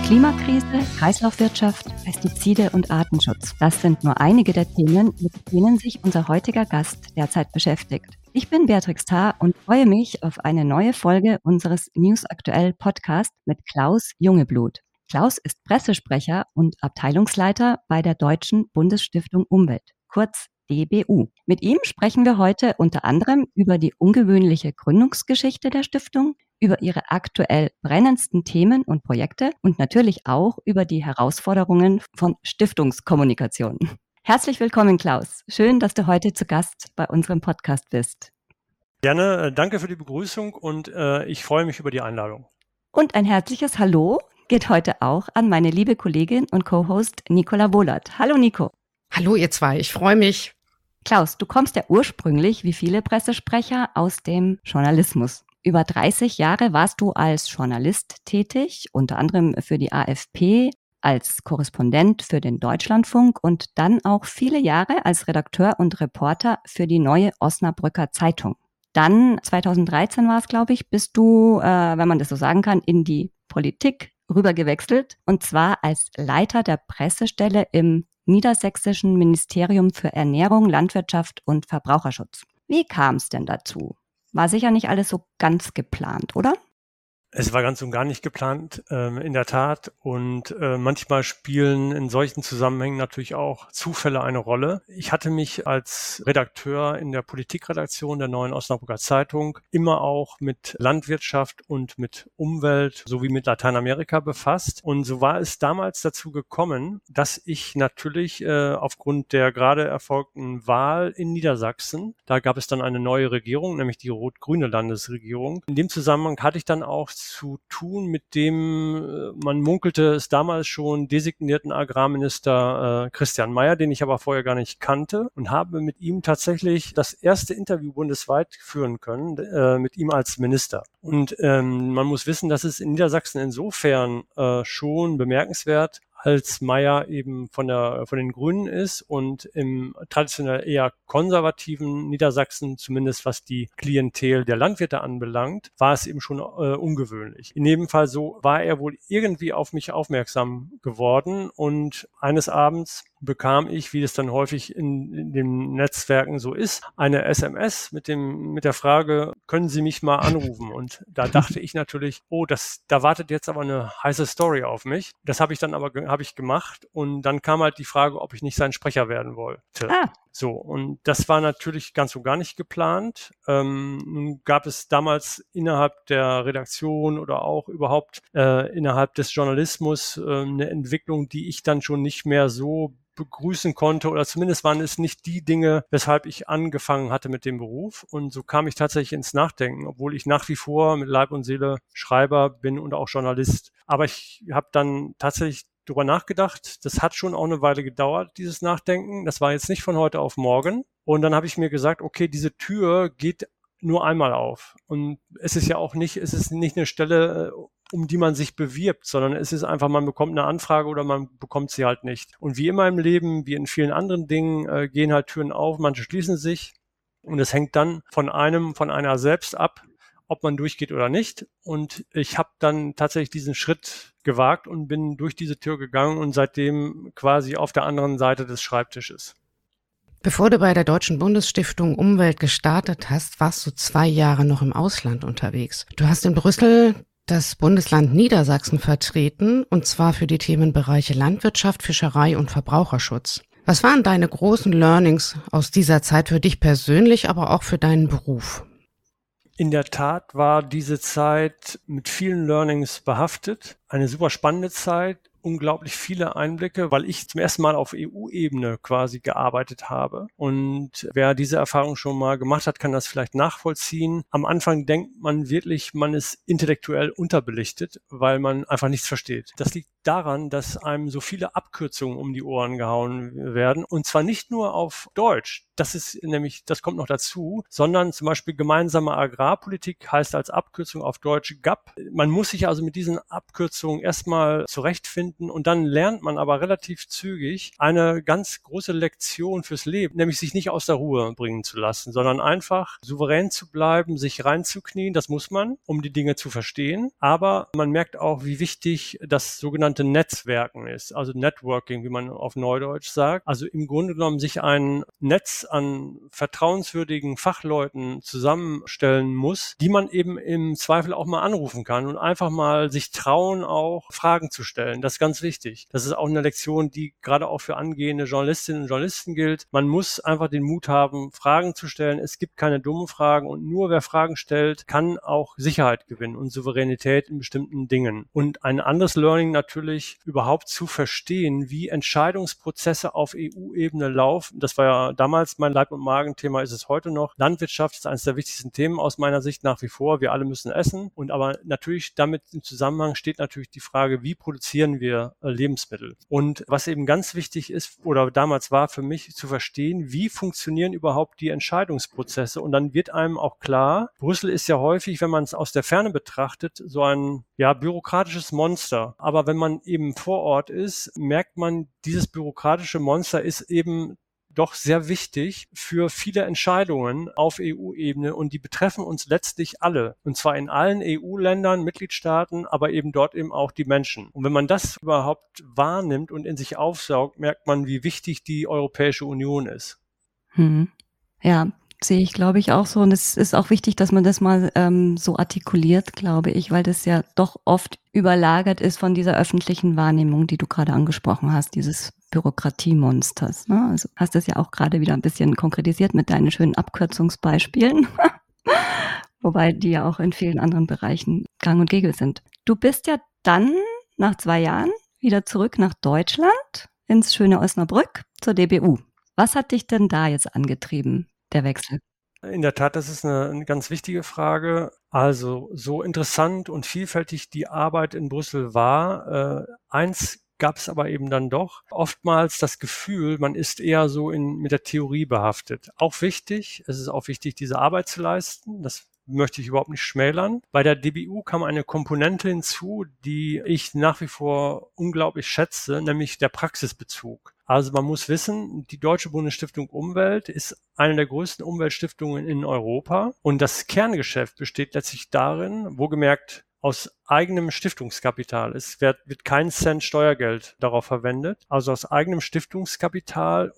Klimakrise, Kreislaufwirtschaft, Pestizide und Artenschutz. Das sind nur einige der Themen, mit denen sich unser heutiger Gast derzeit beschäftigt. Ich bin Beatrix Thar und freue mich auf eine neue Folge unseres News Aktuell Podcast mit Klaus Jungeblut. Klaus ist Pressesprecher und Abteilungsleiter bei der Deutschen Bundesstiftung Umwelt, kurz DBU. Mit ihm sprechen wir heute unter anderem über die ungewöhnliche Gründungsgeschichte der Stiftung, über ihre aktuell brennendsten Themen und Projekte und natürlich auch über die Herausforderungen von Stiftungskommunikation. Herzlich willkommen, Klaus. Schön, dass du heute zu Gast bei unserem Podcast bist. Gerne, danke für die Begrüßung und ich freue mich über die Einladung. Und ein herzliches Hallo geht heute auch an meine liebe Kollegin und Co-Host Nicola Wohlert. Hallo Nico. Hallo ihr zwei, ich freue mich. Klaus, du kommst ja ursprünglich, wie viele Pressesprecher, aus dem Journalismus. Über 30 Jahre warst du als Journalist tätig, unter anderem für die AfP, als Korrespondent für den Deutschlandfunk und dann auch viele Jahre als Redakteur und Reporter für die Neue Osnabrücker Zeitung. Dann, 2013 war es, glaube ich, bist du, wenn man das so sagen kann, in die Politik rübergewechselt, und zwar als Leiter der Pressestelle im Niedersächsischen Ministerium für Ernährung, Landwirtschaft und Verbraucherschutz. Wie kam es denn dazu? War sicher nicht alles so ganz geplant, oder? Es war ganz und gar nicht geplant, in der Tat. Und manchmal spielen in solchen Zusammenhängen natürlich auch Zufälle eine Rolle. Ich hatte mich als Redakteur in der Politikredaktion der Neuen Osnabrücker Zeitung immer auch mit Landwirtschaft und mit Umwelt sowie mit Lateinamerika befasst. Und so war es damals dazu gekommen, dass ich natürlich aufgrund der gerade erfolgten Wahl in Niedersachsen, da gab es dann eine neue Regierung, nämlich die rot-grüne Landesregierung. In dem Zusammenhang hatte ich dann auch zu tun mit dem, man munkelte es damals schon, designierten Agrarminister Christian Mayer, den ich aber vorher gar nicht kannte, und habe mit ihm tatsächlich das erste Interview bundesweit führen können, mit ihm als Minister. Und man muss wissen, dass es in Niedersachsen insofern schon bemerkenswert, als Mayer eben von den Grünen ist und im traditionell eher konservativen Niedersachsen, zumindest was die Klientel der Landwirte anbelangt, war es eben schon ungewöhnlich. In jedem Fall so war er wohl irgendwie auf mich aufmerksam geworden, und eines Abends bekam ich, wie es dann häufig in den Netzwerken so ist, eine SMS mit der Frage, können Sie mich mal anrufen? Und da dachte ich natürlich, da wartet jetzt aber eine heiße Story auf mich. Das habe ich gemacht, und dann kam halt die Frage, ob ich nicht sein Sprecher werden wollte. So, und das war natürlich ganz und gar nicht geplant. Nun gab es damals innerhalb der Redaktion oder auch überhaupt innerhalb des Journalismus eine Entwicklung, die ich dann schon nicht mehr so begrüßen konnte, oder zumindest waren es nicht die Dinge, weshalb ich angefangen hatte mit dem Beruf. Und so kam ich tatsächlich ins Nachdenken, obwohl ich nach wie vor mit Leib und Seele Schreiber bin und auch Journalist. Aber ich habe dann tatsächlich drüber nachgedacht. Das hat schon auch eine Weile gedauert, dieses Nachdenken. Das war jetzt nicht von heute auf morgen. Und dann habe ich mir gesagt, okay, diese Tür geht nur einmal auf. Und es ist nicht eine Stelle, um die man sich bewirbt, sondern es ist einfach, man bekommt eine Anfrage oder man bekommt sie halt nicht. Und wie immer im Leben, wie in vielen anderen Dingen, gehen halt Türen auf, manche schließen sich, und es hängt dann von einer selbst ab, ob man durchgeht oder nicht. Und ich habe dann tatsächlich diesen Schritt gewagt und bin durch diese Tür gegangen und seitdem quasi auf der anderen Seite des Schreibtisches. Bevor du bei der Deutschen Bundesstiftung Umwelt gestartet hast, warst du 2 Jahre noch im Ausland unterwegs. Du hast in Brüssel das Bundesland Niedersachsen vertreten, und zwar für die Themenbereiche Landwirtschaft, Fischerei und Verbraucherschutz. Was waren deine großen Learnings aus dieser Zeit für dich persönlich, aber auch für deinen Beruf? In der Tat war diese Zeit mit vielen Learnings behaftet. Eine super spannende Zeit, unglaublich viele Einblicke, weil ich zum ersten Mal auf EU-Ebene quasi gearbeitet habe. Und wer diese Erfahrung schon mal gemacht hat, kann das vielleicht nachvollziehen. Am Anfang denkt man wirklich, man ist intellektuell unterbelichtet, weil man einfach nichts versteht. Das liegt daran, dass einem so viele Abkürzungen um die Ohren gehauen werden. Und zwar nicht nur auf Deutsch. Das kommt noch dazu, sondern zum Beispiel gemeinsame Agrarpolitik heißt als Abkürzung auf Deutsch GAP. Man muss sich also mit diesen Abkürzungen erstmal zurechtfinden. finden und dann lernt man aber relativ zügig eine ganz große Lektion fürs Leben, nämlich sich nicht aus der Ruhe bringen zu lassen, sondern einfach souverän zu bleiben, sich reinzuknien, das muss man, um die Dinge zu verstehen, aber man merkt auch, wie wichtig das sogenannte Netzwerken ist, also Networking, wie man auf Neudeutsch sagt, also im Grunde genommen sich ein Netz an vertrauenswürdigen Fachleuten zusammenstellen muss, die man eben im Zweifel auch mal anrufen kann und einfach mal sich trauen, auch Fragen zu stellen. Das ist ganz wichtig. Das ist auch eine Lektion, die gerade auch für angehende Journalistinnen und Journalisten gilt. Man muss einfach den Mut haben, Fragen zu stellen. Es gibt keine dummen Fragen und nur wer Fragen stellt, kann auch Sicherheit gewinnen und Souveränität in bestimmten Dingen. Und ein anderes Learning natürlich, überhaupt zu verstehen, wie Entscheidungsprozesse auf EU-Ebene laufen. Das war ja damals mein Leib- und Magenthema, ist es heute noch. Landwirtschaft ist eines der wichtigsten Themen aus meiner Sicht nach wie vor. Wir alle müssen essen. Und aber natürlich damit im Zusammenhang steht natürlich die Frage, wie produzieren wir Lebensmittel? Und was eben ganz wichtig ist oder damals war für mich zu verstehen, wie funktionieren überhaupt die Entscheidungsprozesse? Und dann wird einem auch klar, Brüssel ist ja häufig, wenn man es aus der Ferne betrachtet, so ein bürokratisches Monster. Aber wenn man eben vor Ort ist, merkt man, dieses bürokratische Monster ist eben doch sehr wichtig für viele Entscheidungen auf EU-Ebene und die betreffen uns letztlich alle. Und zwar in allen EU-Ländern, Mitgliedstaaten, aber eben dort eben auch die Menschen. Und wenn man das überhaupt wahrnimmt und in sich aufsaugt, merkt man, wie wichtig die Europäische Union ist. Ja, sehe ich, glaube ich, auch so. Und es ist auch wichtig, dass man das mal so artikuliert, glaube ich, weil das ja doch oft überlagert ist von dieser öffentlichen Wahrnehmung, die du gerade angesprochen hast, dieses Bürokratiemonsters. Ne? Also hast das ja auch gerade wieder ein bisschen konkretisiert mit deinen schönen Abkürzungsbeispielen, wobei die ja auch in vielen anderen Bereichen gang und gäbe sind. Du bist ja dann nach 2 Jahren wieder zurück nach Deutschland, ins schöne Osnabrück, zur DBU. Was hat dich denn da jetzt angetrieben, der Wechsel? In der Tat, das ist eine ganz wichtige Frage. Also so interessant und vielfältig die Arbeit in Brüssel war, eins gab es aber eben dann doch oftmals das Gefühl, man ist eher so mit der Theorie behaftet. Auch wichtig, es ist auch wichtig, diese Arbeit zu leisten. Das möchte ich überhaupt nicht schmälern. Bei der DBU kam eine Komponente hinzu, die ich nach wie vor unglaublich schätze, nämlich der Praxisbezug. Also man muss wissen, die Deutsche Bundesstiftung Umwelt ist eine der größten Umweltstiftungen in Europa und das Kerngeschäft besteht letztlich darin, wohlgemerkt aus eigenem Stiftungskapital. Es wird kein Cent Steuergeld darauf verwendet. Also aus eigenem Stiftungskapital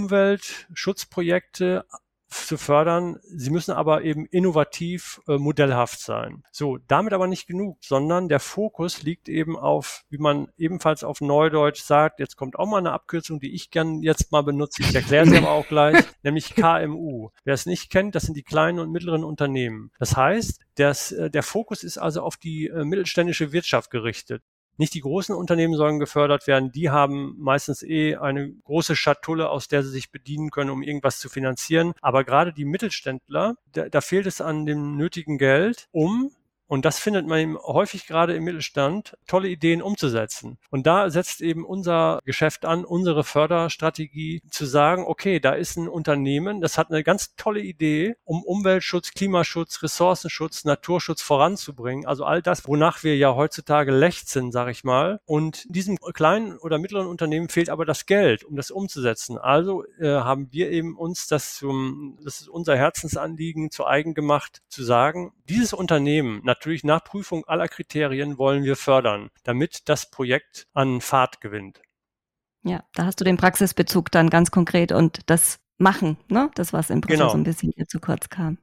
Umweltschutzprojekte zu fördern. Sie müssen aber eben innovativ, modellhaft sein. So, damit aber nicht genug, sondern der Fokus liegt eben auf, wie man ebenfalls auf Neudeutsch sagt, jetzt kommt auch mal eine Abkürzung, die ich gern jetzt mal benutze, ich erkläre sie aber auch gleich, nämlich KMU. Wer es nicht kennt, das sind die kleinen und mittleren Unternehmen. Das heißt, der Fokus ist also auf die mittelständische Wirtschaft gerichtet. Nicht die großen Unternehmen sollen gefördert werden, die haben meistens eine große Schatulle, aus der sie sich bedienen können, um irgendwas zu finanzieren. Aber gerade die Mittelständler, da fehlt es an dem nötigen Geld, und das findet man eben häufig gerade im Mittelstand, tolle Ideen umzusetzen. Und da setzt eben unser Geschäft an, unsere Förderstrategie, zu sagen, okay, da ist ein Unternehmen, das hat eine ganz tolle Idee, um Umweltschutz, Klimaschutz, Ressourcenschutz, Naturschutz voranzubringen. Also all das, wonach wir ja heutzutage lechzen, sage ich mal. Und diesem kleinen oder mittleren Unternehmen fehlt aber das Geld, um das umzusetzen. Also haben wir eben uns das ist unser Herzensanliegen, zu eigen gemacht, zu sagen, dieses Unternehmen, natürlich nach Prüfung aller Kriterien, wollen wir fördern, damit das Projekt an Fahrt gewinnt. Ja, da hast du den Praxisbezug dann ganz konkret und das Machen, ne? Das, was in Brüssel so ein bisschen hier zu kurz kam.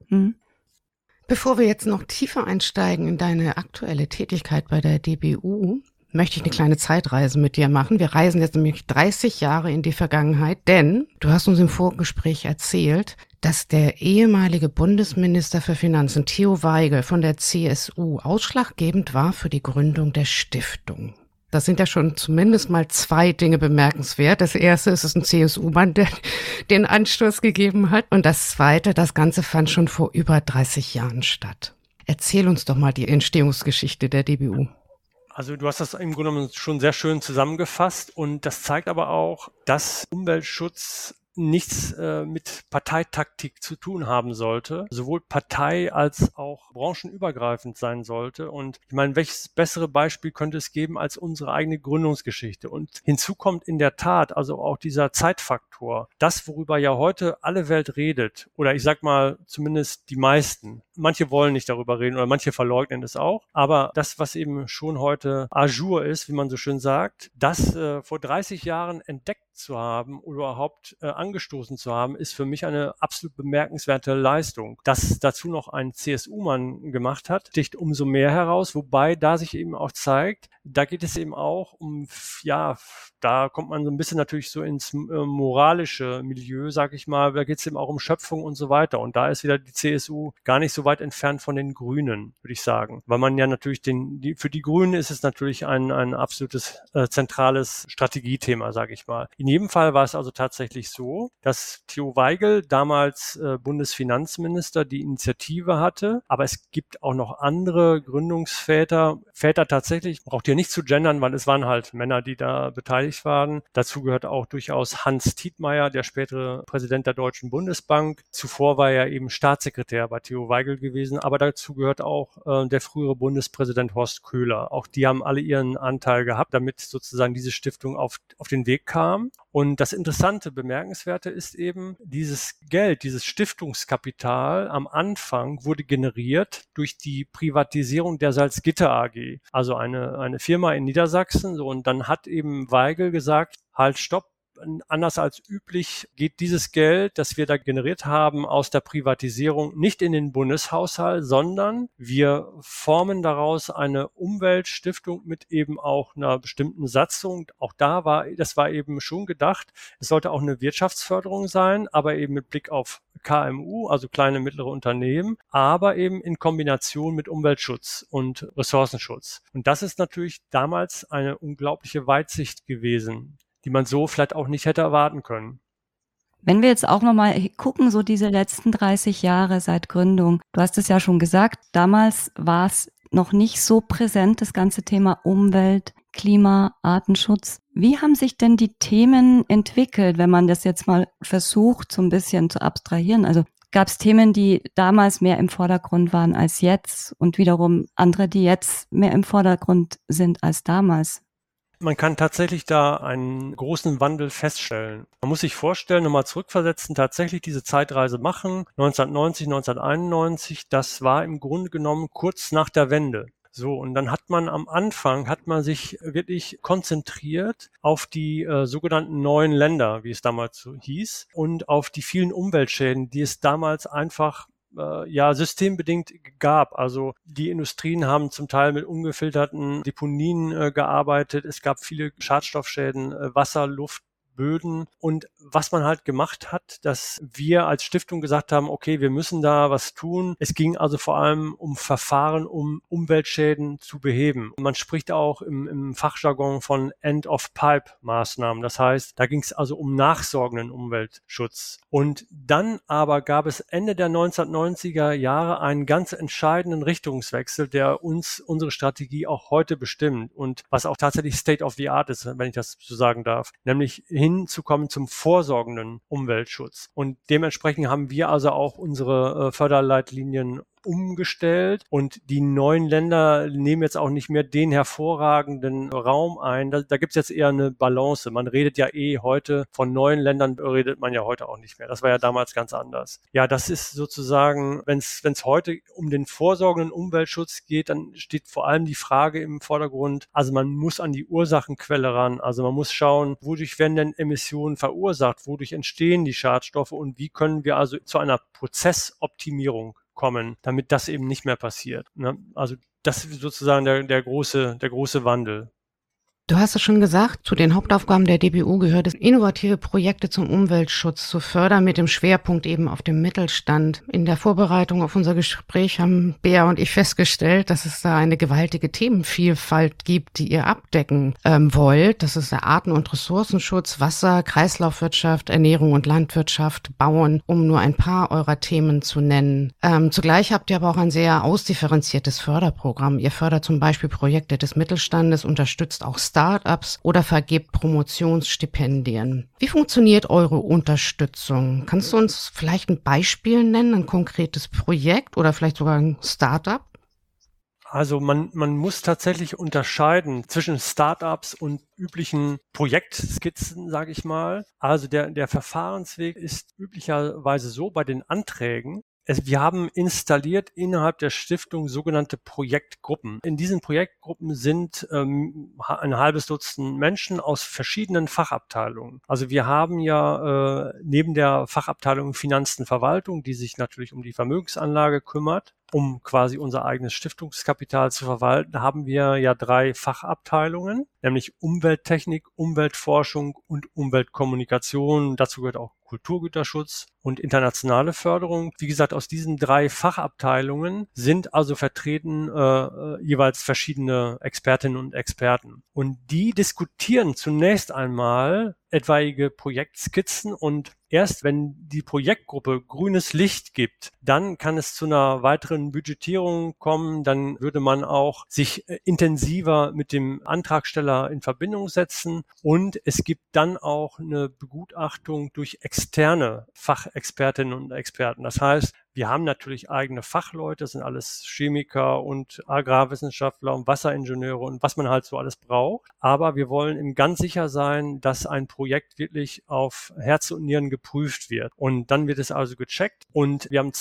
Bevor wir jetzt noch tiefer einsteigen in deine aktuelle Tätigkeit bei der DBU, möchte ich eine kleine Zeitreise mit dir machen. Wir reisen jetzt nämlich 30 Jahre in die Vergangenheit, denn du hast uns im Vorgespräch erzählt, dass der ehemalige Bundesminister für Finanzen Theo Waigel von der CSU ausschlaggebend war für die Gründung der Stiftung. Das sind ja schon zumindest mal 2 Dinge bemerkenswert. Das erste ist, es ist ein CSU-Mann, der den Anstoß gegeben hat. Und das zweite, das Ganze fand schon vor über 30 Jahren statt. Erzähl uns doch mal die Entstehungsgeschichte der DBU. Also du hast das im Grunde genommen schon sehr schön zusammengefasst und das zeigt aber auch, dass Umweltschutz nichts mit Parteitaktik zu tun haben sollte, sowohl Partei als auch branchenübergreifend sein sollte. Und ich meine, welches bessere Beispiel könnte es geben als unsere eigene Gründungsgeschichte? Und hinzu kommt in der Tat also auch dieser Zeitfaktor. Das, worüber ja heute alle Welt redet, oder ich sag mal zumindest die meisten. Manche wollen nicht darüber reden oder manche verleugnen es auch. Aber das, was eben schon heute à jour ist, wie man so schön sagt, das vor 30 Jahren entdeckt zu haben oder überhaupt angestoßen zu haben, ist für mich eine absolut bemerkenswerte Leistung. Dass dazu noch ein CSU-Mann gemacht hat, sticht umso mehr heraus, wobei da sich eben auch zeigt, da geht es eben auch um, ja, da kommt man so ein bisschen natürlich so ins moralische Milieu, sag ich mal, da geht es eben auch um Schöpfung und so weiter. Und da ist wieder die CSU gar nicht so weit entfernt von den Grünen, würde ich sagen. Weil man ja natürlich für die Grünen ist es natürlich ein absolutes zentrales Strategiethema, sage ich mal. In jedem Fall war es also tatsächlich so, dass Theo Weigel, damals Bundesfinanzminister, die Initiative hatte. Aber es gibt auch noch andere Gründungsväter, Väter tatsächlich, braucht ihr nicht zu gendern, weil es waren halt Männer, die da beteiligt waren. Dazu gehört auch durchaus Hans Tietmeyer, der spätere Präsident der Deutschen Bundesbank. Zuvor war er eben Staatssekretär bei Theo Weigel gewesen, aber dazu gehört auch der frühere Bundespräsident Horst Köhler. Auch die haben alle ihren Anteil gehabt, damit sozusagen diese Stiftung auf den Weg kam. Und das Interessante, Bemerkenswerte ist eben, dieses Geld, dieses Stiftungskapital am Anfang wurde generiert durch die Privatisierung der Salzgitter AG, also eine Firma in Niedersachsen. So, und dann hat eben Weigel gesagt, halt, stopp. Anders als üblich geht dieses Geld, das wir da generiert haben, aus der Privatisierung nicht in den Bundeshaushalt, sondern wir formen daraus eine Umweltstiftung mit eben auch einer bestimmten Satzung. Auch das war eben schon gedacht. Es sollte auch eine Wirtschaftsförderung sein, aber eben mit Blick auf KMU, also kleine, mittlere Unternehmen, aber eben in Kombination mit Umweltschutz und Ressourcenschutz. Und das ist natürlich damals eine unglaubliche Weitsicht gewesen, die man so vielleicht auch nicht hätte erwarten können. Wenn wir jetzt auch nochmal gucken, so diese letzten 30 Jahre seit Gründung, du hast es ja schon gesagt, damals war es noch nicht so präsent, das ganze Thema Umwelt, Klima, Artenschutz. Wie haben sich denn die Themen entwickelt, wenn man das jetzt mal versucht, so ein bisschen zu abstrahieren? Also gab es Themen, die damals mehr im Vordergrund waren als jetzt und wiederum andere, die jetzt mehr im Vordergrund sind als damals? Man kann tatsächlich da einen großen Wandel feststellen. Man muss sich vorstellen, nochmal zurückversetzen, tatsächlich diese Zeitreise machen, 1990, 1991, das war im Grunde genommen kurz nach der Wende. So, und dann hat man sich wirklich konzentriert auf die sogenannten neuen Länder, wie es damals so hieß, und auf die vielen Umweltschäden, die es damals einfach systembedingt gab. Also die Industrien haben zum Teil mit ungefilterten Deponien gearbeitet. Es gab viele Schadstoffschäden, Wasser, Luft, Böden. Und was man halt gemacht hat, dass wir als Stiftung gesagt haben, okay, wir müssen da was tun. Es ging also vor allem um Verfahren, um Umweltschäden zu beheben. Man spricht auch im Fachjargon von End-of-Pipe-Maßnahmen. Das heißt, da ging es also um nachsorgenden Umweltschutz. Und dann aber gab es Ende der 1990er Jahre einen ganz entscheidenden Richtungswechsel, der unsere Strategie auch heute bestimmt und was auch tatsächlich State of the Art ist, wenn ich das so sagen darf, nämlich hinzukommen zum vorsorgenden Umweltschutz. Und dementsprechend haben wir also auch unsere Förderleitlinien umgestellt und die neuen Länder nehmen jetzt auch nicht mehr den hervorragenden Raum ein. Da gibt es jetzt eher eine Balance. Man redet ja heute von neuen Ländern, redet man ja heute auch nicht mehr. Das war ja damals ganz anders. Ja, das ist sozusagen, wenn es heute um den vorsorgenden Umweltschutz geht, dann steht vor allem die Frage im Vordergrund, also man muss an die Ursachenquelle ran. Also man muss schauen, wodurch werden denn Emissionen verursacht, wodurch entstehen die Schadstoffe und wie können wir also zu einer Prozessoptimierung kommen, damit das eben nicht mehr passiert. Ne? Also das ist sozusagen der große Wandel. Du hast es schon gesagt, zu den Hauptaufgaben der DBU gehört es, innovative Projekte zum Umweltschutz zu fördern, mit dem Schwerpunkt eben auf dem Mittelstand. In der Vorbereitung auf unser Gespräch haben Bea und ich festgestellt, dass es da eine gewaltige Themenvielfalt gibt, die ihr abdecken wollt. Das ist der Arten- und Ressourcenschutz, Wasser, Kreislaufwirtschaft, Ernährung und Landwirtschaft, Bauen, um nur ein paar eurer Themen zu nennen. Zugleich habt ihr aber auch ein sehr ausdifferenziertes Förderprogramm. Ihr fördert zum Beispiel Projekte des Mittelstandes, unterstützt auch Start-ups oder vergebt Promotionsstipendien. Wie funktioniert eure Unterstützung? Kannst du uns vielleicht ein Beispiel nennen, ein konkretes Projekt oder vielleicht sogar ein Start-up? Also man muss tatsächlich unterscheiden zwischen Startups und üblichen Projektskizzen, sage ich mal. Also der Verfahrensweg ist üblicherweise so bei den Anträgen. Wir haben installiert innerhalb der Stiftung sogenannte Projektgruppen. In diesen Projektgruppen sind ein halbes Dutzend Menschen aus verschiedenen Fachabteilungen. Also wir haben ja neben der Fachabteilung Finanzen, Verwaltung, die sich natürlich um die Vermögensanlage kümmert, um quasi unser eigenes Stiftungskapital zu verwalten, haben wir ja 3 Fachabteilungen, nämlich Umwelttechnik, Umweltforschung und Umweltkommunikation. Dazu gehört auch Kulturgüterschutz und internationale Förderung. Wie gesagt, aus diesen 3 Fachabteilungen sind also vertreten jeweils verschiedene Expertinnen und Experten. Und die diskutieren zunächst einmal etwaige Projektskizzen und erst wenn die Projektgruppe grünes Licht gibt, dann kann es zu einer weiteren Budgetierung kommen. Dann würde man auch sich intensiver mit dem Antragsteller in Verbindung setzen und es gibt dann auch eine Begutachtung durch externe Fachexpertinnen und Experten. Das heißt, wir haben natürlich eigene Fachleute, das sind alles Chemiker und Agrarwissenschaftler und Wasseringenieure und was man halt so alles braucht. Aber wir wollen eben ganz sicher sein, dass ein Projekt wirklich auf Herz und Nieren geprüft wird. Und dann wird es also gecheckt. Und wir haben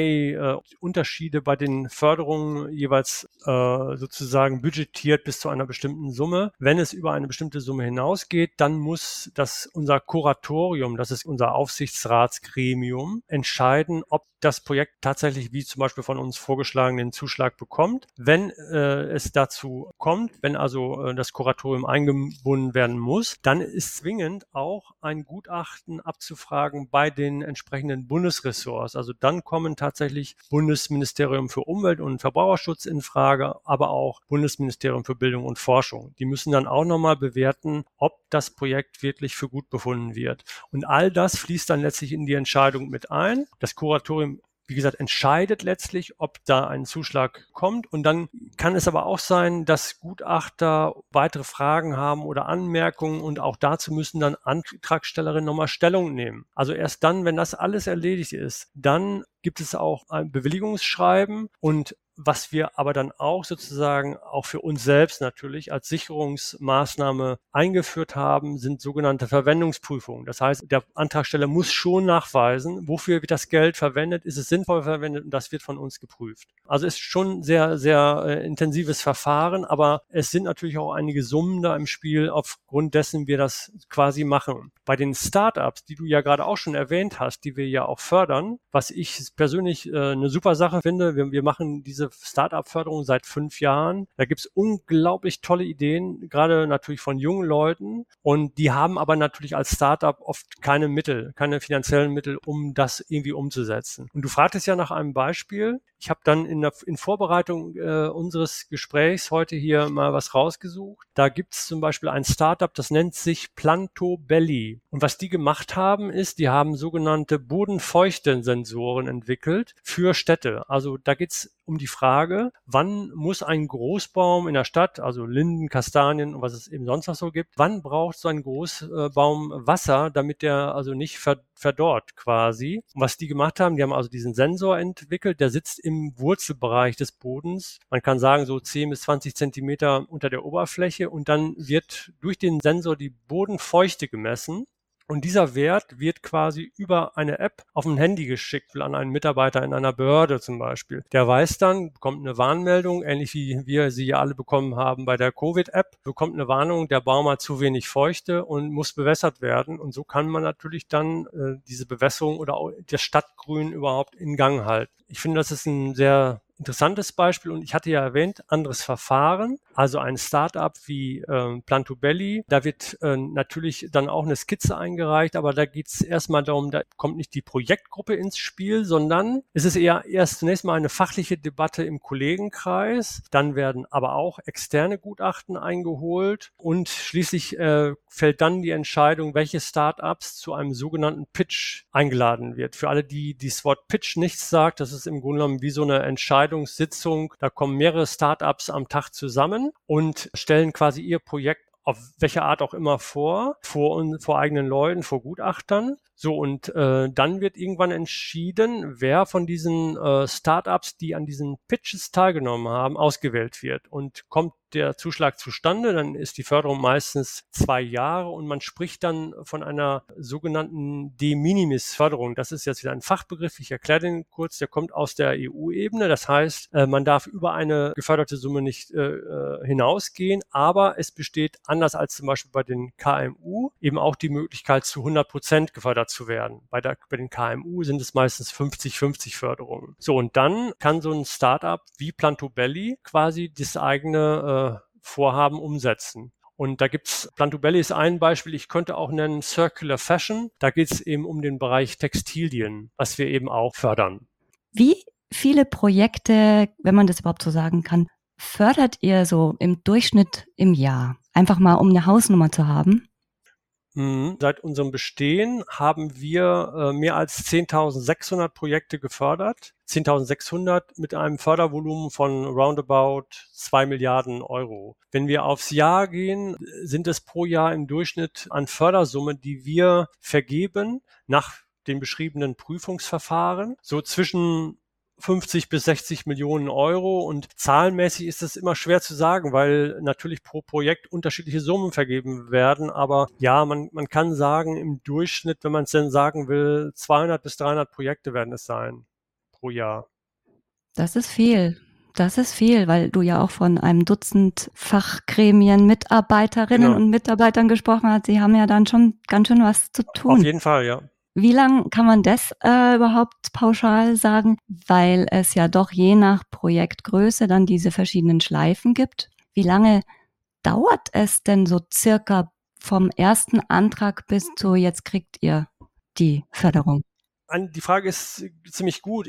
2 Unterschiede bei den Förderungen jeweils sozusagen budgetiert bis zu einer bestimmten Summe. Wenn es über eine bestimmte Summe hinausgeht, dann muss unser Kuratorium, das ist unser Aufsichtsratsgremium, entscheiden, ob das Projekt tatsächlich, wie zum Beispiel von uns vorgeschlagen, den Zuschlag bekommt. Wenn es dazu kommt, wenn also das Kuratorium eingebunden werden muss, dann ist zwingend auch ein Gutachten abzufragen bei den entsprechenden Bundesressorts. Also dann kommen tatsächlich Bundesministerium für Umwelt und Verbraucherschutz in Frage, aber auch Bundesministerium für Bildung und Forschung. Die müssen dann auch nochmal bewerten, ob das Projekt wirklich für gut befunden wird. Und all das fließt dann letztlich in die Entscheidung mit ein. Das Kuratorium, wie gesagt, entscheidet letztlich, ob da ein Zuschlag kommt. Und dann kann es aber auch sein, dass Gutachter weitere Fragen haben oder Anmerkungen und auch dazu müssen dann Antragstellerinnen nochmal Stellung nehmen. Also erst dann, wenn das alles erledigt ist, dann gibt es auch ein Bewilligungsschreiben und was wir aber dann auch sozusagen auch für uns selbst natürlich als Sicherungsmaßnahme eingeführt haben, sind sogenannte Verwendungsprüfungen. Das heißt, der Antragsteller muss schon nachweisen, wofür wird das Geld verwendet, ist es sinnvoll verwendet und das wird von uns geprüft. Also ist schon sehr, sehr intensives Verfahren, aber es sind natürlich auch einige Summen da im Spiel, aufgrund dessen wir das quasi machen. Bei den Startups, die du ja gerade auch schon erwähnt hast, die wir ja auch fördern, was ich persönlich eine super Sache finde, wir machen diese Startup-Förderung seit 5 Jahren. Da gibt es unglaublich tolle Ideen, gerade natürlich von jungen Leuten. Und die haben aber natürlich als Startup oft keine Mittel, keine finanziellen Mittel, um das irgendwie umzusetzen. Und du fragtest ja nach einem Beispiel. Ich habe dann in Vorbereitung unseres Gesprächs heute hier mal was rausgesucht. Da gibt es zum Beispiel ein Startup, das nennt sich Planto Belly. Und was die gemacht haben, ist, die haben sogenannte Bodenfeuchte-Sensoren entwickelt für Städte. Also da geht es um die Frage, wann muss ein Großbaum in der Stadt, also Linden, Kastanien und was es eben sonst noch so gibt, wann braucht so ein Großbaum Wasser, damit der also nicht verdorrt quasi. Und was die gemacht haben, die haben also diesen Sensor entwickelt, der sitzt im Wurzelbereich des Bodens. Man kann sagen, so 10 bis 20 Zentimeter unter der Oberfläche und dann wird durch den Sensor die Bodenfeuchte gemessen. Und dieser Wert wird quasi über eine App auf ein Handy geschickt, an einen Mitarbeiter in einer Behörde zum Beispiel. Der weiß dann, bekommt eine Warnmeldung, ähnlich wie wir sie ja alle bekommen haben bei der Covid-App, bekommt eine Warnung, der Baum hat zu wenig Feuchte und muss bewässert werden. Und so kann man natürlich dann diese Bewässerung oder auch das Stadtgrün überhaupt in Gang halten. Ich finde, das ist ein sehr interessantes Beispiel und ich hatte ja erwähnt, anderes Verfahren, also ein Startup wie Planto Belly, da wird natürlich dann auch eine Skizze eingereicht, aber da geht es erstmal darum, da kommt nicht die Projektgruppe ins Spiel, sondern es ist eher erst zunächst mal eine fachliche Debatte im Kollegenkreis, dann werden aber auch externe Gutachten eingeholt und schließlich fällt dann die Entscheidung, welche Startups zu einem sogenannten Pitch eingeladen wird. Für alle, die das Wort Pitch nichts sagt, das ist im Grunde genommen wie so eine Entscheidungssitzung. Da kommen mehrere Startups am Tag zusammen und stellen quasi ihr Projekt auf welche Art auch immer vor eigenen Leuten, vor Gutachtern. So, und dann wird irgendwann entschieden, wer von diesen Startups, die an diesen Pitches teilgenommen haben, ausgewählt wird. Und kommt der Zuschlag zustande, dann ist die Förderung meistens 2 Jahre und man spricht dann von einer sogenannten De Minimis Förderung. Das ist jetzt wieder ein Fachbegriff, ich erkläre den kurz, der kommt aus der EU-Ebene. Das heißt, man darf über eine geförderte Summe nicht hinausgehen, aber es besteht, anders als zum Beispiel bei den KMU, eben auch die Möglichkeit, zu 100% gefördert zu werden. Bei den KMU sind es meistens 50-50 Förderungen. So, und dann kann so ein Startup wie Plantobelli quasi das eigene Vorhaben umsetzen. Und da gibt's, Plantobelli ist ein Beispiel, ich könnte auch nennen Circular Fashion. Da geht's eben um den Bereich Textilien, was wir eben auch fördern. Wie viele Projekte, wenn man das überhaupt so sagen kann, fördert ihr so im Durchschnitt im Jahr? Einfach mal, um eine Hausnummer zu haben. Seit unserem Bestehen haben wir mehr als 10.600 Projekte gefördert. 10.600 mit einem Fördervolumen von roundabout 2 Milliarden Euro. Wenn wir aufs Jahr gehen, sind es pro Jahr im Durchschnitt an Fördersumme, die wir vergeben nach den beschriebenen Prüfungsverfahren, so zwischen 50 bis 60 Millionen Euro, und zahlenmäßig ist es immer schwer zu sagen, weil natürlich pro Projekt unterschiedliche Summen vergeben werden. Aber ja, man kann sagen, im Durchschnitt, wenn man es denn sagen will, 200 bis 300 Projekte werden es sein pro Jahr. Das ist viel. Das ist viel, weil du ja auch von einem Dutzend Fachgremien, Mitarbeiterinnen und Mitarbeitern gesprochen hast. Sie haben ja dann schon ganz schön was zu tun. Auf jeden Fall, ja. Wie lang kann man das überhaupt pauschal sagen? Weil es ja doch je nach Projektgröße dann diese verschiedenen Schleifen gibt. Wie lange dauert es denn so circa vom ersten Antrag bis zu jetzt kriegt ihr die Förderung? Die Frage ist ziemlich gut.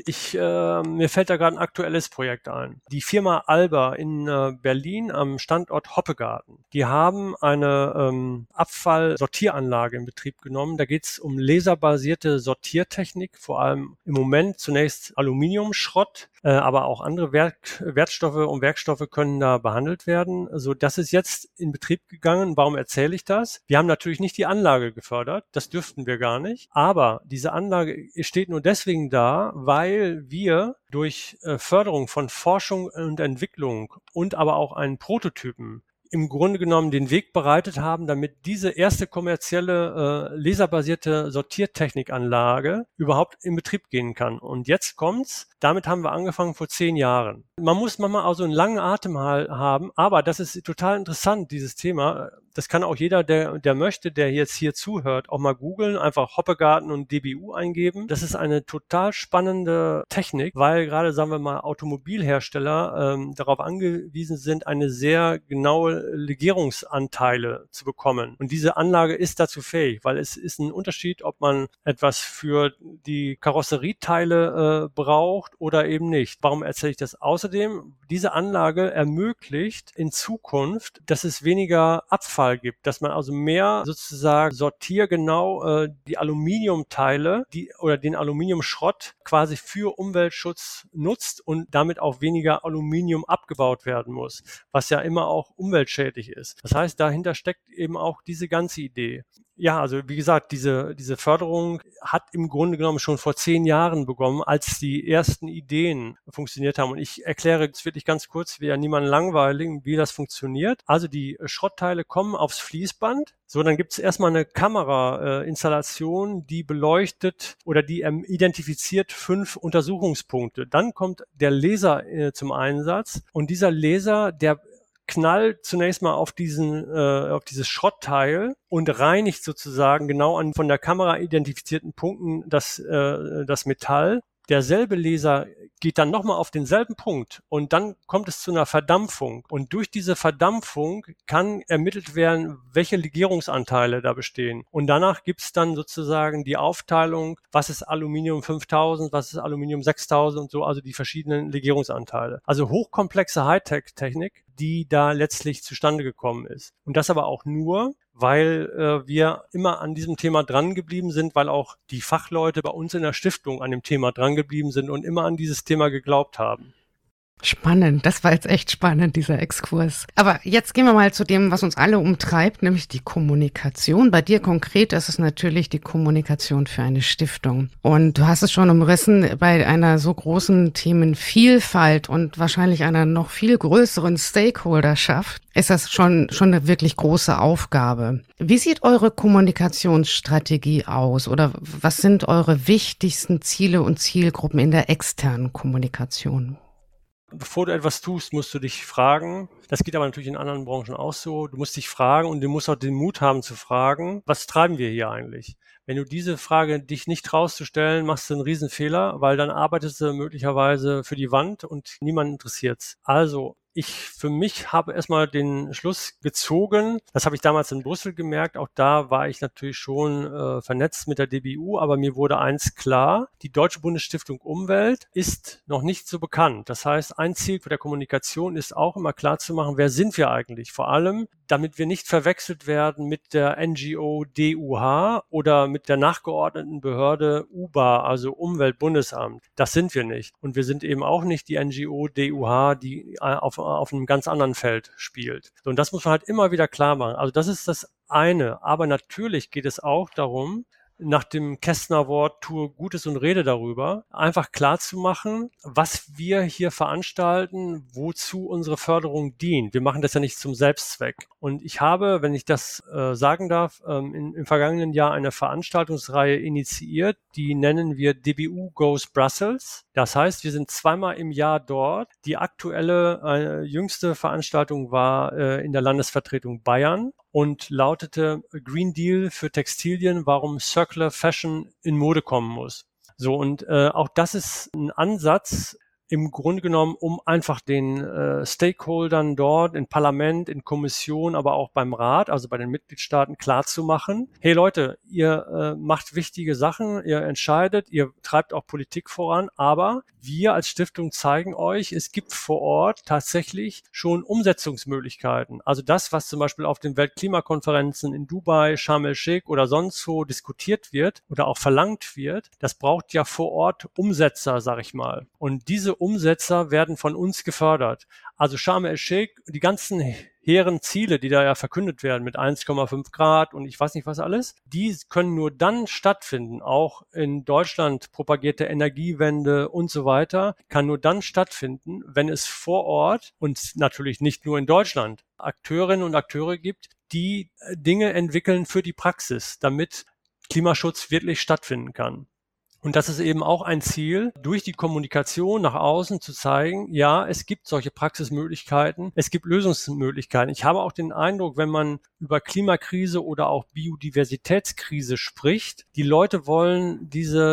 Mir fällt da gerade ein aktuelles Projekt ein. Die Firma Alba in Berlin am Standort Hoppegarten. Die haben eine Abfallsortieranlage in Betrieb genommen. Da geht es um laserbasierte Sortiertechnik, vor allem im Moment zunächst Aluminiumschrott, aber auch andere Wertstoffe und Werkstoffe können da behandelt werden. Also das ist jetzt in Betrieb gegangen. Warum erzähle ich das? Wir haben natürlich nicht die Anlage gefördert. Das dürften wir gar nicht. Aber diese Anlage steht nur deswegen da, weil wir durch Förderung von Forschung und Entwicklung und aber auch einen Prototypen im Grunde genommen den Weg bereitet haben, damit diese erste kommerzielle laserbasierte Sortiertechnikanlage überhaupt in Betrieb gehen kann. Und jetzt kommt's. Damit haben wir angefangen vor 10 Jahren. Man muss manchmal auch so einen langen Atem haben, aber das ist total interessant, dieses Thema. Das kann auch jeder, der möchte, der jetzt hier zuhört, auch mal googeln, einfach Hoppegarten und DBU eingeben. Das ist eine total spannende Technik, weil gerade, sagen wir mal, Automobilhersteller darauf angewiesen sind, eine sehr genaue Legierungsanteile zu bekommen. Und diese Anlage ist dazu fähig, weil es ist ein Unterschied, ob man etwas für die Karosserieteile braucht oder eben nicht. Warum erzähle ich das? Außerdem, diese Anlage ermöglicht in Zukunft, dass es weniger Abfall gibt, dass man also mehr sozusagen sortiergenau die Aluminiumteile oder den Aluminiumschrott quasi für Umweltschutz nutzt und damit auch weniger Aluminium abgebaut werden muss, was ja immer auch umweltschädlich ist. Das heißt, dahinter steckt eben auch diese ganze Idee. Ja, also wie gesagt, diese Förderung hat im Grunde genommen schon vor 10 Jahren begonnen, als die ersten Ideen funktioniert haben. Und ich erkläre jetzt wirklich ganz kurz, will ja niemand langweiligen, wie das funktioniert. Also die Schrottteile kommen aufs Fließband. So, dann gibt es erstmal eine Kamerainstallation, die beleuchtet oder die identifiziert 5 Untersuchungspunkte. Dann kommt der Laser zum Einsatz und dieser Laser, der knallt zunächst mal auf dieses Schrottteil und reinigt sozusagen genau an von der Kamera identifizierten Punkten das Metall. Derselbe Laser geht dann nochmal auf denselben Punkt und dann kommt es zu einer Verdampfung. Und durch diese Verdampfung kann ermittelt werden, welche Legierungsanteile da bestehen. Und danach gibt es dann sozusagen die Aufteilung, was ist Aluminium 5000, was ist Aluminium 6000 und so, also die verschiedenen Legierungsanteile. Also hochkomplexe Hightech-Technik, die da letztlich zustande gekommen ist. Und das aber auch nur, weil wir immer an diesem Thema dran geblieben sind, weil auch die Fachleute bei uns in der Stiftung an dem Thema dran geblieben sind und immer an dieses Thema geglaubt haben. Spannend, das war jetzt echt spannend, dieser Exkurs. Aber jetzt gehen wir mal zu dem, was uns alle umtreibt, nämlich die Kommunikation. Bei dir konkret ist es natürlich die Kommunikation für eine Stiftung. Und du hast es schon umrissen, bei einer so großen Themenvielfalt und wahrscheinlich einer noch viel größeren Stakeholderschaft ist das schon eine wirklich große Aufgabe. Wie sieht eure Kommunikationsstrategie aus oder was sind eure wichtigsten Ziele und Zielgruppen in der externen Kommunikation? Bevor du etwas tust, musst du dich fragen, das geht aber natürlich in anderen Branchen auch so, du musst dich fragen und du musst auch den Mut haben zu fragen, was treiben wir hier eigentlich? Wenn du diese Frage dich nicht traust zu stellen, machst du einen Riesenfehler, weil dann arbeitest du möglicherweise für die Wand und niemand interessiert's. Also, ich für mich habe erstmal den Schluss gezogen, das habe ich damals in Brüssel gemerkt, auch da war ich natürlich schon vernetzt mit der DBU, aber mir wurde eins klar, die Deutsche Bundesstiftung Umwelt ist noch nicht so bekannt. Das heißt, ein Ziel der Kommunikation ist auch immer klar zu machen, wer sind wir eigentlich? Vor allem, damit wir nicht verwechselt werden mit der NGO DUH oder mit der nachgeordneten Behörde UBA, also Umweltbundesamt. Das sind wir nicht. Und wir sind eben auch nicht die NGO DUH, die auf einem ganz anderen Feld spielt. So, und das muss man halt immer wieder klar machen. Also das ist das eine. Aber natürlich geht es auch darum, nach dem Kästner Wort tue Gutes und rede darüber, einfach klar zu machen, was wir hier veranstalten, wozu unsere Förderung dient. Wir machen das ja nicht zum Selbstzweck. Und ich habe, wenn ich das sagen darf, im vergangenen Jahr eine Veranstaltungsreihe initiiert, die nennen wir DBU Goes Brussels. Das heißt, wir sind zweimal im Jahr dort. Die aktuelle, jüngste Veranstaltung war in der Landesvertretung Bayern und lautete Green Deal für Textilien, warum Circular Fashion in Mode kommen muss. So, und auch das ist ein Ansatz, im Grunde genommen, um einfach den Stakeholdern dort im Parlament, in Kommission, aber auch beim Rat, also bei den Mitgliedstaaten klarzumachen, hey Leute, ihr macht wichtige Sachen, ihr entscheidet, ihr treibt auch Politik voran, aber wir als Stiftung zeigen euch, es gibt vor Ort tatsächlich schon Umsetzungsmöglichkeiten. Also das, was zum Beispiel auf den Weltklimakonferenzen in Dubai, Sharm el-Sheikh oder sonst wo diskutiert wird oder auch verlangt wird, das braucht ja vor Ort Umsetzer, sag ich mal. Und diese Umsetzer werden von uns gefördert. Also Sharm el-Sheikh, die ganzen hehren Ziele, die da ja verkündet werden mit 1,5 Grad und ich weiß nicht was alles, die können nur dann stattfinden, auch in Deutschland propagierte Energiewende und so weiter, kann nur dann stattfinden, wenn es vor Ort und natürlich nicht nur in Deutschland Akteurinnen und Akteure gibt, die Dinge entwickeln für die Praxis, damit Klimaschutz wirklich stattfinden kann. Und das ist eben auch ein Ziel, durch die Kommunikation nach außen zu zeigen, ja, es gibt solche Praxismöglichkeiten, es gibt Lösungsmöglichkeiten. Ich habe auch den Eindruck, wenn man über Klimakrise oder auch Biodiversitätskrise spricht, die Leute wollen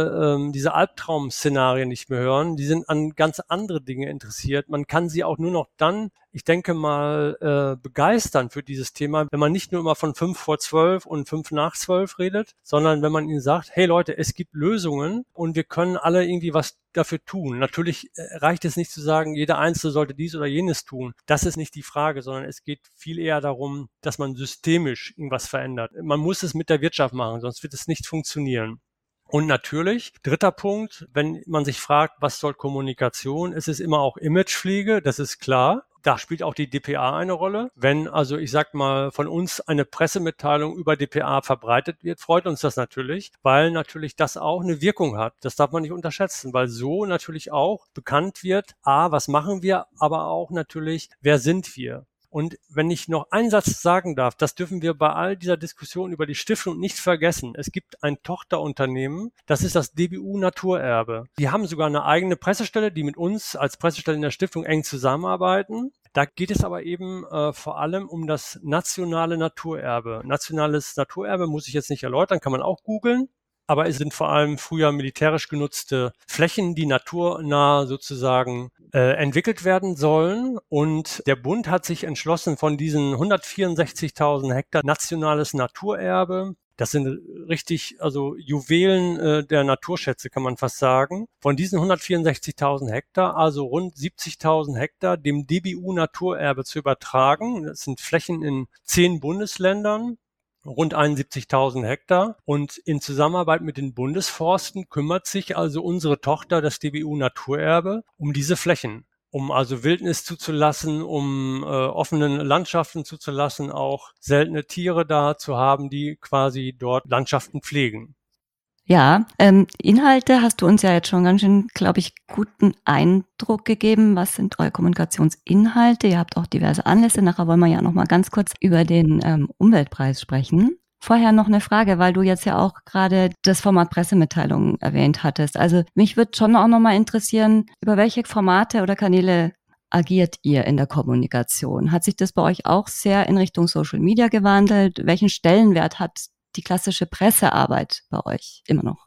diese Albtraum-Szenarien nicht mehr hören, die sind an ganz andere Dinge interessiert. Man kann sie auch nur noch dann, ich denke mal, begeistern für dieses Thema, wenn man nicht nur immer von 5 vor 12 und 5 nach 12 redet, sondern wenn man ihnen sagt, hey Leute, es gibt Lösungen und wir können alle irgendwie was dafür tun. Natürlich reicht es nicht zu sagen, jeder Einzelne sollte dies oder jenes tun. Das ist nicht die Frage, sondern es geht viel eher darum, dass man systemisch irgendwas verändert. Man muss es mit der Wirtschaft machen, sonst wird es nicht funktionieren. Und natürlich, dritter Punkt, wenn man sich fragt, was soll Kommunikation, ist es immer auch Imagepflege, das ist klar. Da spielt auch die dpa eine Rolle. Wenn also, ich sag mal, von uns eine Pressemitteilung über dpa verbreitet wird, freut uns das natürlich, weil natürlich das auch eine Wirkung hat. Das darf man nicht unterschätzen, weil so natürlich auch bekannt wird, was machen wir, aber auch natürlich, wer sind wir? Und wenn ich noch einen Satz sagen darf, das dürfen wir bei all dieser Diskussion über die Stiftung nicht vergessen. Es gibt ein Tochterunternehmen, das ist das DBU Naturerbe. Die haben sogar eine eigene Pressestelle, die mit uns als Pressestelle in der Stiftung eng zusammenarbeiten. Da geht es aber eben vor allem um das nationale Naturerbe. Nationales Naturerbe muss ich jetzt nicht erläutern, kann man auch googeln. Aber es sind vor allem früher militärisch genutzte Flächen, die naturnah sozusagen entwickelt werden sollen. Und der Bund hat sich entschlossen, von diesen 164.000 Hektar nationales Naturerbe, das sind richtig, also Juwelen der Naturschätze, kann man fast sagen, von diesen 164.000 Hektar, also rund 70.000 Hektar, dem DBU Naturerbe zu übertragen. Das sind Flächen in 10 Bundesländern. Rund 71.000 Hektar und in Zusammenarbeit mit den Bundesforsten kümmert sich also unsere Tochter, das DBU Naturerbe, um diese Flächen. um also Wildnis zuzulassen, um offenen Landschaften zuzulassen, auch seltene Tiere da zu haben, die quasi dort Landschaften pflegen. Ja, Inhalte hast du uns ja jetzt schon ganz schön, glaube ich, guten Eindruck gegeben. Was sind eure Kommunikationsinhalte? Ihr habt auch diverse Anlässe. Nachher wollen wir ja noch mal ganz kurz über den Umweltpreis sprechen. Vorher noch eine Frage, weil du jetzt ja auch gerade das Format Pressemitteilungen erwähnt hattest. Also mich würde schon auch noch mal interessieren, über welche Formate oder Kanäle agiert ihr in der Kommunikation? Hat sich das bei euch auch sehr in Richtung Social Media gewandelt? Welchen Stellenwert hat die klassische Pressearbeit bei euch immer noch?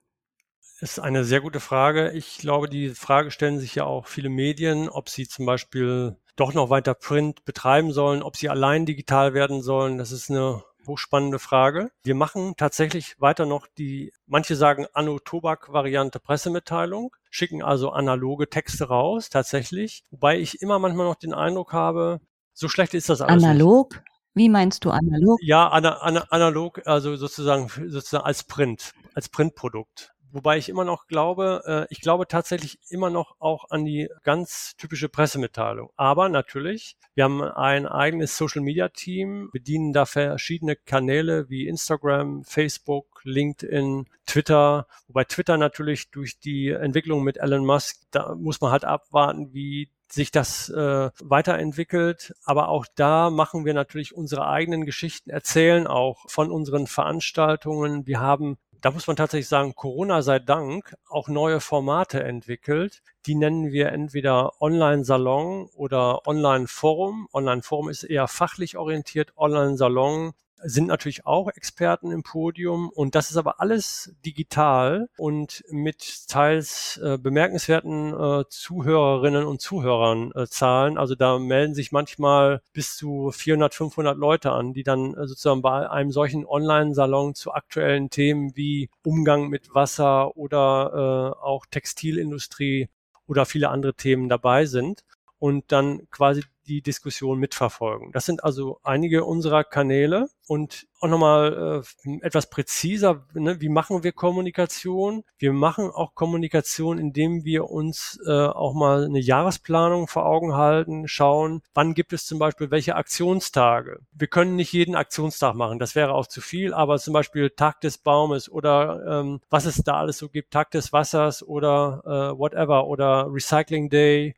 Ist eine sehr gute Frage. Ich glaube, die Frage stellen sich ja auch viele Medien, ob sie zum Beispiel doch noch weiter Print betreiben sollen, ob sie allein digital werden sollen. Das ist eine hochspannende Frage. Wir machen tatsächlich weiter noch manche sagen Anno-Tobak-Variante Pressemitteilung, schicken also analoge Texte raus, tatsächlich. Wobei ich immer manchmal noch den Eindruck habe, so schlecht ist das alles Analog? nicht. Wie meinst du analog? Ja, analog, also sozusagen als Printprodukt. Wobei ich immer noch glaube, ich glaube tatsächlich immer noch auch an die ganz typische Pressemitteilung. Aber natürlich, wir haben ein eigenes Social-Media-Team, bedienen da verschiedene Kanäle wie Instagram, Facebook, LinkedIn, Twitter. Wobei Twitter natürlich durch die Entwicklung mit Elon Musk, da muss man halt abwarten, wie sich das weiterentwickelt. Aber auch da machen wir natürlich unsere eigenen Geschichten, erzählen auch von unseren Veranstaltungen. Wir haben, da muss man tatsächlich sagen, Corona sei Dank, auch neue Formate entwickelt. Die nennen wir entweder Online-Salon oder Online-Forum. Online-Forum ist eher fachlich orientiert. Online-Salon sind natürlich auch Experten im Podium und das ist aber alles digital und mit teils bemerkenswerten Zuhörerinnen und Zuhörern Zahlen. Also da melden sich manchmal bis zu 400, 500 Leute an, die dann sozusagen bei einem solchen Online-Salon zu aktuellen Themen wie Umgang mit Wasser oder auch Textilindustrie oder viele andere Themen dabei sind und dann quasi die Diskussion mitverfolgen. Das sind also einige unserer Kanäle und auch nochmal etwas präziser, ne? Wie machen wir Kommunikation? Wir machen auch Kommunikation, indem wir uns auch mal eine Jahresplanung vor Augen halten, schauen, wann gibt es zum Beispiel welche Aktionstage. Wir können nicht jeden Aktionstag machen, das wäre auch zu viel, aber zum Beispiel Tag des Baumes oder was es da alles so gibt, Tag des Wassers oder whatever oder Recycling Day,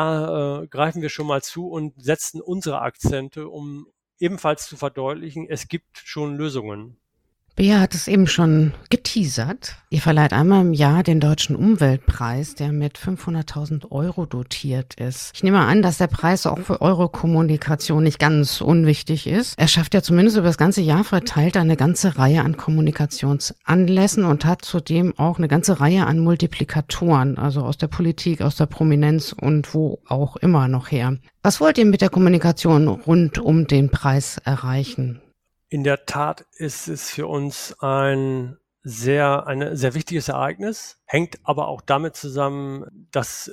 da greifen wir schon mal zu und setzen unsere Akzente, um ebenfalls zu verdeutlichen, es gibt schon Lösungen. Bea hat es eben schon geteasert. Ihr verleiht einmal im Jahr den Deutschen Umweltpreis, der mit 500.000 € dotiert ist. Ich nehme an, dass der Preis auch für eure Kommunikation nicht ganz unwichtig ist. Er schafft ja zumindest über das ganze Jahr verteilt eine ganze Reihe an Kommunikationsanlässen und hat zudem auch eine ganze Reihe an Multiplikatoren, also aus der Politik, aus der Prominenz und wo auch immer noch her. Was wollt ihr mit der Kommunikation rund um den Preis erreichen? In der Tat ist es für uns ein sehr wichtiges Ereignis, hängt aber auch damit zusammen, dass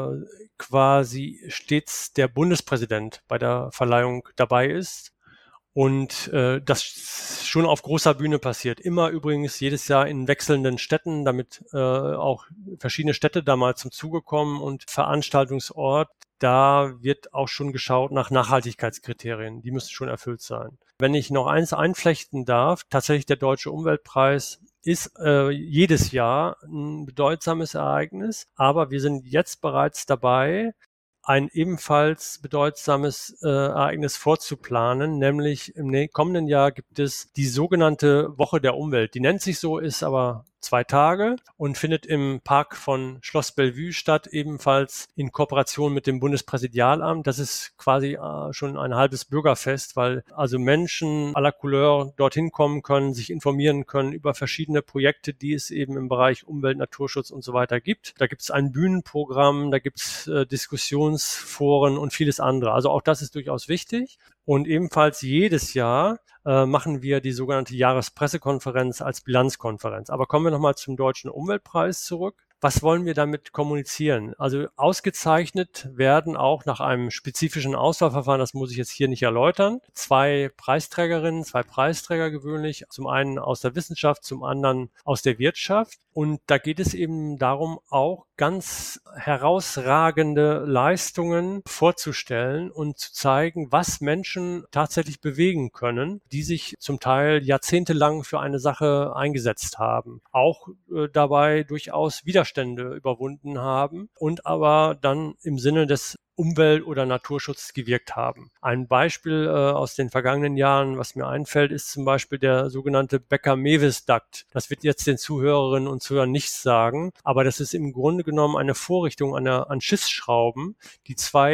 quasi stets der Bundespräsident bei der Verleihung dabei ist und das schon auf großer Bühne passiert. Immer übrigens jedes Jahr in wechselnden Städten, damit auch verschiedene Städte da mal zum Zuge kommen und Veranstaltungsort. Da wird auch schon geschaut nach Nachhaltigkeitskriterien. Die müssen schon erfüllt sein. Wenn ich noch eins einflechten darf, tatsächlich der Deutsche Umweltpreis ist jedes Jahr ein bedeutsames Ereignis, aber wir sind jetzt bereits dabei, ein ebenfalls bedeutsames Ereignis vorzuplanen, nämlich im kommenden Jahr gibt es die sogenannte Woche der Umwelt. Die nennt sich so, ist aber 2 Tage und findet im Park von Schloss Bellevue statt, ebenfalls in Kooperation mit dem Bundespräsidialamt. Das ist quasi schon ein halbes Bürgerfest, weil also Menschen à la Couleur dorthin kommen können, sich informieren können über verschiedene Projekte, die es eben im Bereich Umwelt, Naturschutz und so weiter gibt. Da gibt es ein Bühnenprogramm, da gibt es Diskussionsforen und vieles andere. Also auch das ist durchaus wichtig. Und ebenfalls jedes Jahr machen wir die sogenannte Jahrespressekonferenz als Bilanzkonferenz. Aber kommen wir nochmal zum Deutschen Umweltpreis zurück. was wollen wir damit kommunizieren? Also ausgezeichnet werden auch nach einem spezifischen Auswahlverfahren, das muss ich jetzt hier nicht erläutern, 2 Preisträgerinnen, 2 Preisträger gewöhnlich, zum einen aus der Wissenschaft, zum anderen aus der Wirtschaft. Und da geht es eben darum, auch ganz herausragende Leistungen vorzustellen und zu zeigen, was Menschen tatsächlich bewegen können, die sich zum Teil jahrzehntelang für eine Sache eingesetzt haben, auch dabei durchaus Widerstände überwunden haben und aber dann im Sinne des Umwelt- oder Naturschutz gewirkt haben. Ein Beispiel aus den vergangenen Jahren, was mir einfällt, ist zum Beispiel der sogenannte Becker-Mewis-Duct. Das wird jetzt den Zuhörerinnen und Zuhörern nichts sagen, aber das ist im Grunde genommen eine Vorrichtung an Schiffsschrauben, die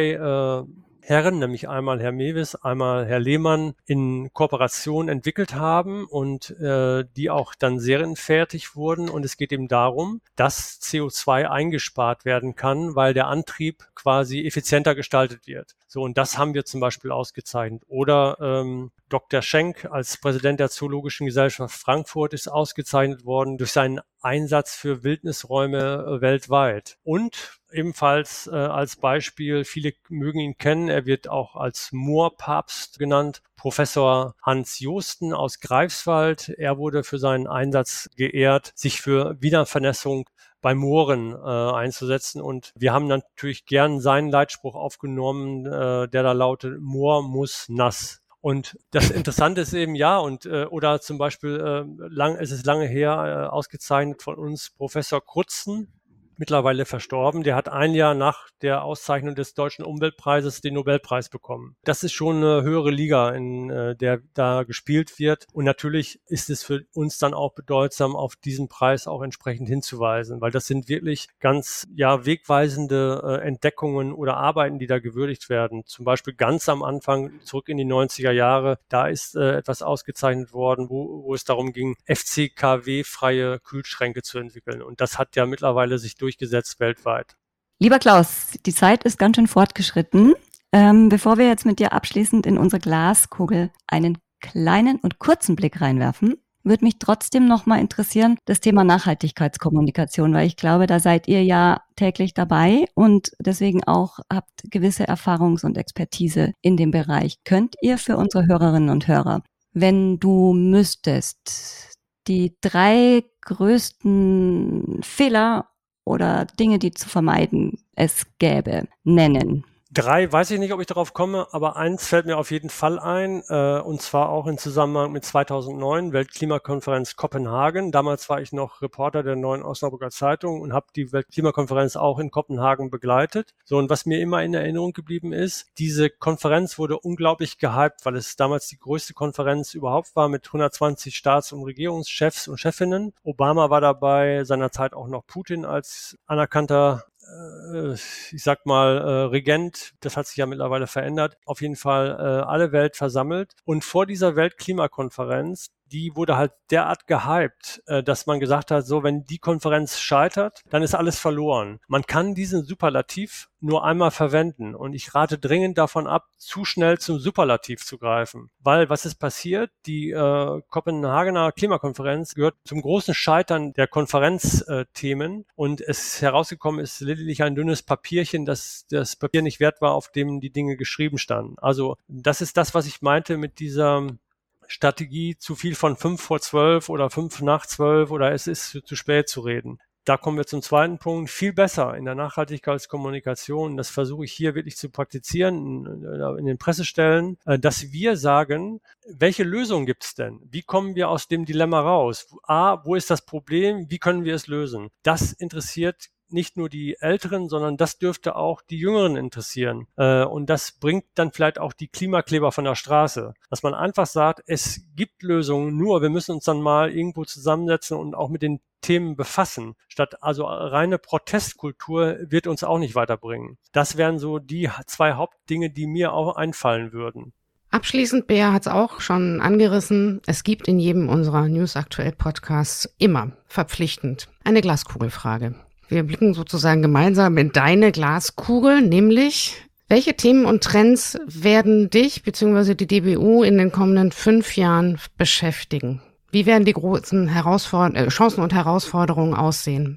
2 Herren, nämlich einmal Herr Mewis, einmal Herr Lehmann, in Kooperation entwickelt haben und die auch dann serienfertig wurden. Und es geht eben darum, dass CO2 eingespart werden kann, weil der Antrieb quasi effizienter gestaltet wird. So, und das haben wir zum Beispiel ausgezeichnet. Oder Dr. Schenk als Präsident der Zoologischen Gesellschaft Frankfurt ist ausgezeichnet worden durch seinen Einsatz für Wildnisräume weltweit. Und ebenfalls als Beispiel, viele mögen ihn kennen, er wird auch als Moorpapst genannt, Professor Hans Joosten aus Greifswald. Er wurde für seinen Einsatz geehrt, sich für Wiedervernässung bei Mooren einzusetzen. Und wir haben natürlich gern seinen Leitspruch aufgenommen, der da lautet, Moor muss nass. Und das Interessante ist eben, oder zum Beispiel, es ist lange her, ausgezeichnet von uns Professor Krutzen, mittlerweile verstorben. Der hat ein Jahr nach der Auszeichnung des Deutschen Umweltpreises den Nobelpreis bekommen. Das ist schon eine höhere Liga, in der da gespielt wird. Und natürlich ist es für uns dann auch bedeutsam, auf diesen Preis auch entsprechend hinzuweisen, weil das sind wirklich ganz wegweisende Entdeckungen oder Arbeiten, die da gewürdigt werden. Zum Beispiel ganz am Anfang, zurück in die 90er Jahre, da ist etwas ausgezeichnet worden, wo es darum ging, FCKW-freie Kühlschränke zu entwickeln. Und das hat ja mittlerweile sich durchgesetzt weltweit. Lieber Klaus, die Zeit ist ganz schön fortgeschritten. Bevor wir jetzt mit dir abschließend in unsere Glaskugel einen kleinen und kurzen Blick reinwerfen, würde mich trotzdem nochmal interessieren, das Thema Nachhaltigkeitskommunikation, weil ich glaube, da seid ihr ja täglich dabei und deswegen auch habt gewisse Erfahrungs- und Expertise in dem Bereich. Könnt ihr für unsere Hörerinnen und Hörer, wenn du müsstest, die 3 größten Fehler oder Dinge, die zu vermeiden es gäbe, nennen? 3 weiß ich nicht, ob ich darauf komme, aber 1 fällt mir auf jeden Fall ein, und zwar auch in Zusammenhang mit 2009, Weltklimakonferenz Kopenhagen. Damals war ich noch Reporter der Neuen Osnabrücker Zeitung und habe die Weltklimakonferenz auch in Kopenhagen begleitet. So, und was mir immer in Erinnerung geblieben ist, diese Konferenz wurde unglaublich gehypt, weil es damals die größte Konferenz überhaupt war mit 120 Staats- und Regierungschefs und Chefinnen. Obama war dabei, seinerzeit auch noch Putin als anerkannter Regent, das hat sich ja mittlerweile verändert, auf jeden Fall alle Welt versammelt. Und vor dieser Weltklimakonferenz, die wurde halt derart gehypt, dass man gesagt hat, so, wenn die Konferenz scheitert, dann ist alles verloren. Man kann diesen Superlativ nur einmal verwenden und ich rate dringend davon ab, zu schnell zum Superlativ zu greifen. Weil, was ist passiert? Die Kopenhagener Klimakonferenz gehört zum großen Scheitern der Konferenzthemen und es herausgekommen ist lediglich ein dünnes Papierchen, das Papier nicht wert war, auf dem die Dinge geschrieben standen. Also das ist das, was ich meinte mit dieser Strategie, zu viel von 5 vor 12 oder 5 nach 12 oder es ist zu spät zu reden. Da kommen wir zum zweiten Punkt. Viel besser in der Nachhaltigkeitskommunikation, das versuche ich hier wirklich zu praktizieren in den Pressestellen, dass wir sagen, welche Lösung gibt es denn? Wie kommen wir aus dem Dilemma raus? Wo ist das Problem? Wie können wir es lösen? Das interessiert nicht nur die Älteren, sondern das dürfte auch die Jüngeren interessieren. Und das bringt dann vielleicht auch die Klimakleber von der Straße. Dass man einfach sagt, es gibt Lösungen, nur wir müssen uns dann mal irgendwo zusammensetzen und auch mit den Themen befassen. Statt also reine Protestkultur wird uns auch nicht weiterbringen. Das wären so die 2 Hauptdinge, die mir auch einfallen würden. Abschließend, Bea hat es auch schon angerissen, es gibt in jedem unserer News Aktuell Podcasts immer verpflichtend eine Glaskugelfrage. Wir blicken sozusagen gemeinsam in deine Glaskugel, nämlich welche Themen und Trends werden dich bzw. die DBU in den kommenden 5 Jahren beschäftigen? Wie werden die großen Chancen und Herausforderungen aussehen?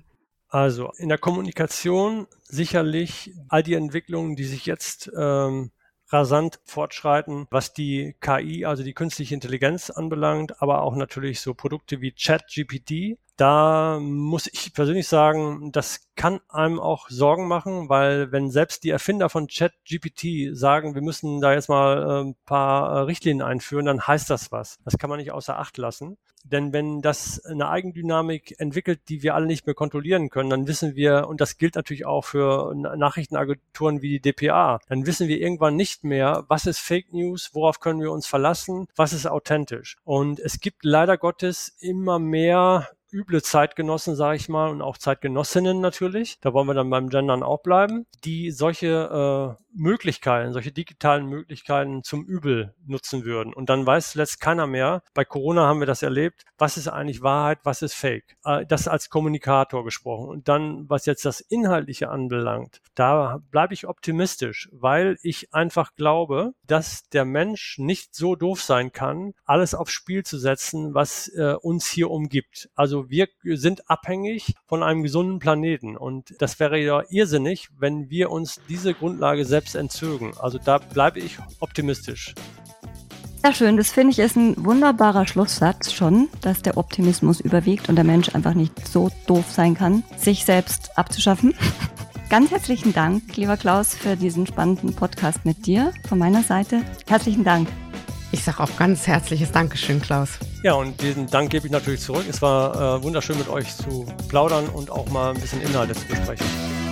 Also in der Kommunikation sicherlich all die Entwicklungen, die sich jetzt rasant fortschreiten, was die KI, also die künstliche Intelligenz anbelangt, aber auch natürlich so Produkte wie ChatGPT. Da muss ich persönlich sagen, das kann einem auch Sorgen machen, weil wenn selbst die Erfinder von ChatGPT sagen, wir müssen da jetzt mal ein paar Richtlinien einführen, dann heißt das was. Das kann man nicht außer Acht lassen. Denn wenn das eine Eigendynamik entwickelt, die wir alle nicht mehr kontrollieren können, dann wissen wir, und das gilt natürlich auch für Nachrichtenagenturen wie die dpa, dann wissen wir irgendwann nicht mehr, was ist Fake News, worauf können wir uns verlassen, was ist authentisch. Und es gibt leider Gottes immer mehr üble Zeitgenossen, sage ich mal, und auch Zeitgenossinnen natürlich, da wollen wir dann beim Gendern auch bleiben, die solche Möglichkeiten, solche digitalen Möglichkeiten zum Übel nutzen würden. Und dann weiß zuletzt keiner mehr, bei Corona haben wir das erlebt, was ist eigentlich Wahrheit, was ist Fake. Das als Kommunikator gesprochen. Und dann, was jetzt das Inhaltliche anbelangt, da bleibe ich optimistisch, weil ich einfach glaube, dass der Mensch nicht so doof sein kann, alles aufs Spiel zu setzen, was uns hier umgibt. Also wir sind abhängig von einem gesunden Planeten. Und das wäre ja irrsinnig, wenn wir uns diese Grundlage selbst entzögen. Also da bleibe ich optimistisch. Sehr schön, das finde ich ist ein wunderbarer Schlusssatz schon, dass der Optimismus überwiegt und der Mensch einfach nicht so doof sein kann, sich selbst abzuschaffen. Ganz herzlichen Dank, lieber Klaus, für diesen spannenden Podcast mit dir von meiner Seite. Herzlichen Dank. Ich sage auch ganz herzliches Dankeschön, Klaus. Ja, und diesen Dank gebe ich natürlich zurück. Es war wunderschön mit euch zu plaudern und auch mal ein bisschen Inhalte zu besprechen.